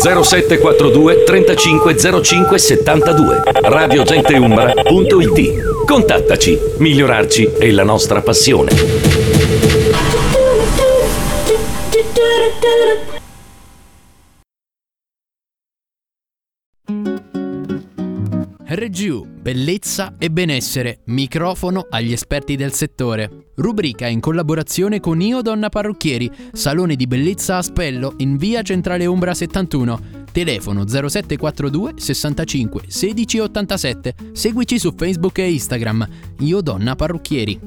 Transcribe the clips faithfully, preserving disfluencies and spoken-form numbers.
zero sette quattro due trentacinque zero cinque settantadue. radiogenteumbra punto it. Contattaci, migliorarci è la nostra passione. R G U, bellezza e benessere, microfono agli esperti del settore. Rubrica in collaborazione con Io Donna Parrucchieri, salone di bellezza a Spello in via Centrale Umbra settantuno. Telefono zero sette quattro due sessantacinque sedici ottantasette. Seguici su Facebook e Instagram, Io Donna Parrucchieri.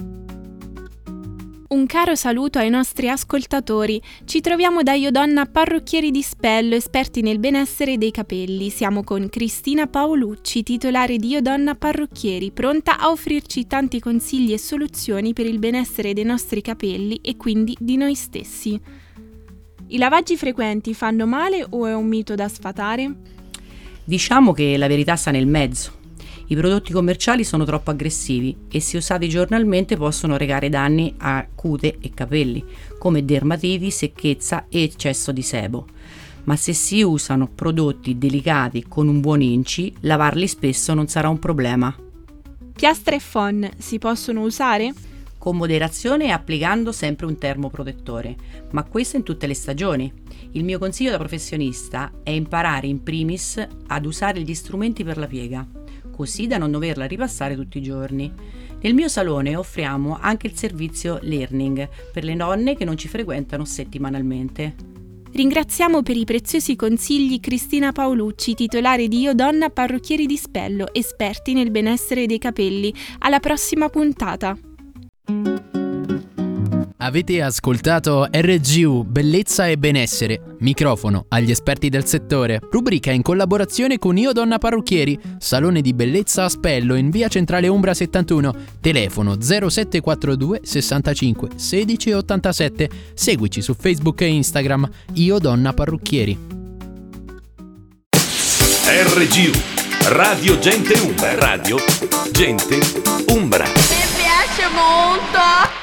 Un caro saluto ai nostri ascoltatori. Ci troviamo da Io Donna Parrucchieri di Spello, esperti nel benessere dei capelli. Siamo con Cristina Paolucci, titolare di Io Donna Parrucchieri, pronta a offrirci tanti consigli e soluzioni per il benessere dei nostri capelli e quindi di noi stessi. I lavaggi frequenti fanno male o è un mito da sfatare? Diciamo che la verità sta nel mezzo. I prodotti commerciali sono troppo aggressivi e se usati giornalmente possono recare danni a cute e capelli, come dermatiti, secchezza e eccesso di sebo. Ma se si usano prodotti delicati con un buon inci, lavarli spesso non sarà un problema. Piastre e phon si possono usare? Con moderazione e applicando sempre un termoprotettore, ma questo in tutte le stagioni. Il mio consiglio da professionista è imparare in primis ad usare gli strumenti per la piega, così da non doverla ripassare tutti i giorni. Nel mio salone offriamo anche il servizio learning per le nonne che non ci frequentano settimanalmente. Ringraziamo per i preziosi consigli Cristina Paolucci, titolare di Io Donna Parrucchieri di Spello, esperti nel benessere dei capelli. Alla prossima puntata! Avete ascoltato R G U, bellezza e benessere, microfono agli esperti del settore. Rubrica in collaborazione con Io Donna Parrucchieri, salone di bellezza a Spello in via Centrale Umbra settantuno. Telefono zero sette quattro due sessantacinque sedici ottantasette. Seguici su Facebook e Instagram, Io Donna Parrucchieri. R G U, Radio Gente Umbra. Radio Gente Umbra. Mi piace molto.